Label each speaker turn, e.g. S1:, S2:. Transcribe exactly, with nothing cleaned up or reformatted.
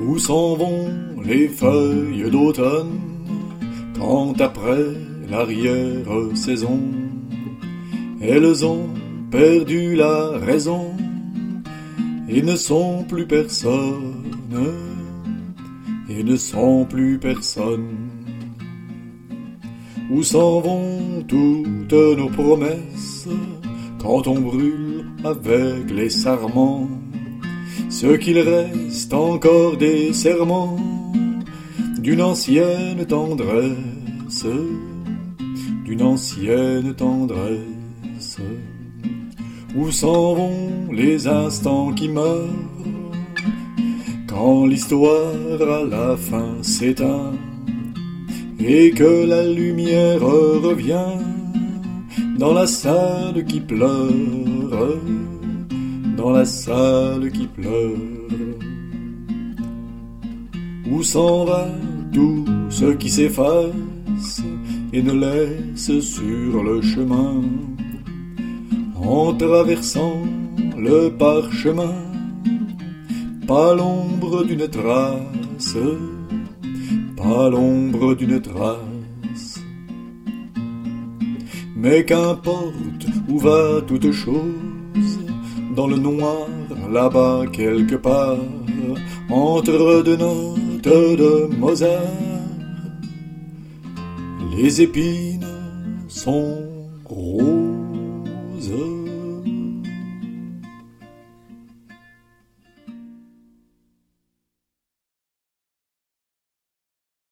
S1: Où s'en vont les feuilles d'automne quand après l'arrière-saison elles ont perdu la raison et ne sont plus personne, et ne sont plus personne. Où s'en vont toutes nos promesses quand on brûle avec les sarments ce qu'il reste encore des serments d'une ancienne tendresse, d'une ancienne tendresse. Où s'en vont les instants qui meurent quand l'histoire à la fin s'éteint et que la lumière revient dans la salle qui pleure, dans la salle qui pleure. Où s'en va tout ce qui s'efface et ne laisse sur le chemin, en traversant le parchemin, pas l'ombre d'une trace, pas l'ombre d'une trace. Mais qu'importe où va toute chose, dans le noir, là-bas quelque part, entre deux notes de Mozart, les épines sont roses.